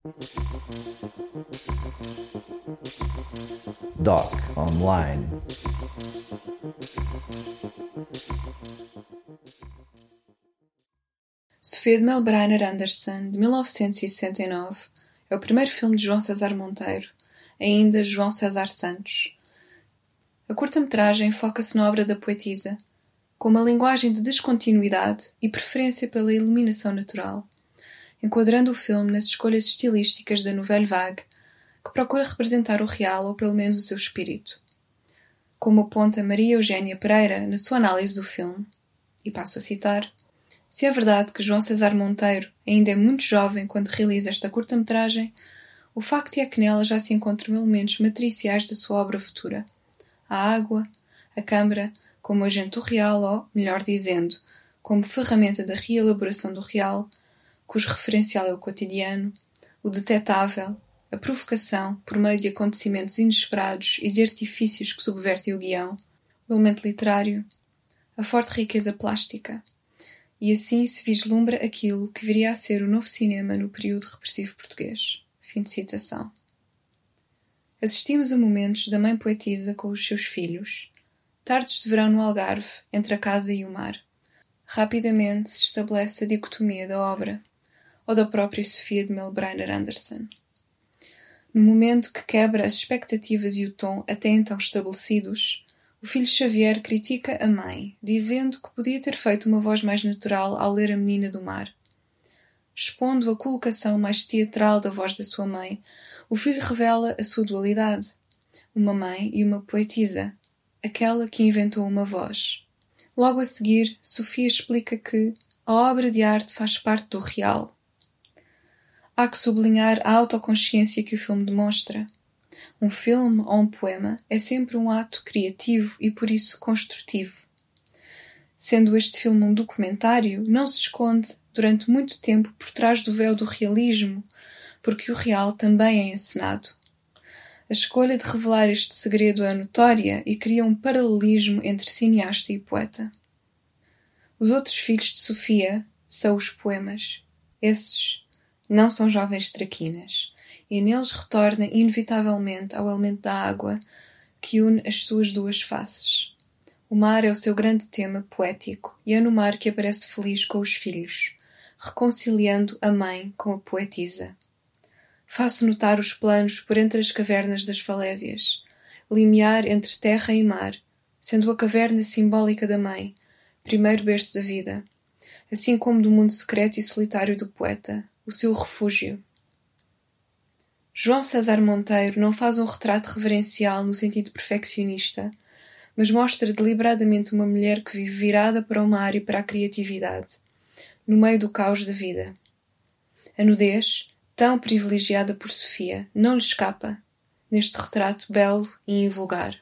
Doc Online. Sofia de Melbreiner Anderson, de 1969, é o primeiro filme de João César Monteiro, ainda João César Santos. A curta-metragem foca-se na obra da poetisa, com uma linguagem de descontinuidade e preferência pela iluminação natural, enquadrando o filme nas escolhas estilísticas da Nouvelle Vague, que procura representar o real ou pelo menos o seu espírito. Como aponta Maria Eugénia Pereira na sua análise do filme, e passo a citar: se é verdade que João César Monteiro ainda é muito jovem quando realiza esta curta-metragem, o facto é que nela já se encontram elementos matriciais da sua obra futura. A água, a câmara, como agente do real ou, melhor dizendo, como ferramenta da reelaboração do real, cujo referencial é o cotidiano, o detetável, a provocação por meio de acontecimentos inesperados e de artifícios que subvertem o guião, o elemento literário, a forte riqueza plástica. E assim se vislumbra aquilo que viria a ser o novo cinema no período repressivo português. Fim de citação. Assistimos a momentos da mãe poetisa com os seus filhos, tardes de verão no Algarve, entre a casa e o mar. Rapidamente se estabelece a dicotomia da obra, ou da própria Sofia de Melbreiner Anderson. No momento que quebra as expectativas e o tom até então estabelecidos, o filho Xavier critica a mãe, dizendo que podia ter feito uma voz mais natural ao ler A Menina do Mar. Expondo a colocação mais teatral da voz da sua mãe, o filho revela a sua dualidade, uma mãe e uma poetisa, aquela que inventou uma voz. Logo a seguir, Sofia explica que a obra de arte faz parte do real. Há que sublinhar a autoconsciência que o filme demonstra. Um filme ou um poema é sempre um ato criativo e, por isso, construtivo. Sendo este filme um documentário, não se esconde, durante muito tempo, por trás do véu do realismo, porque o real também é encenado. A escolha de revelar este segredo é notória e cria um paralelismo entre cineasta e poeta. Os outros filhos de Sofia são os poemas. Esses não são jovens traquinas, e neles retorna inevitavelmente ao elemento da água que une as suas duas faces. O mar é o seu grande tema poético e é no mar que aparece feliz com os filhos, reconciliando a mãe com a poetisa. Faço notar os planos por entre as cavernas das falésias, limiar entre terra e mar, sendo a caverna simbólica da mãe, primeiro berço da vida, assim como do mundo secreto e solitário do poeta, o seu refúgio. João César Monteiro não faz um retrato reverencial no sentido perfeccionista, mas mostra deliberadamente uma mulher que vive virada para o mar e para a criatividade, no meio do caos da vida. A nudez, tão privilegiada por Sofia, não lhe escapa, neste retrato belo e invulgar.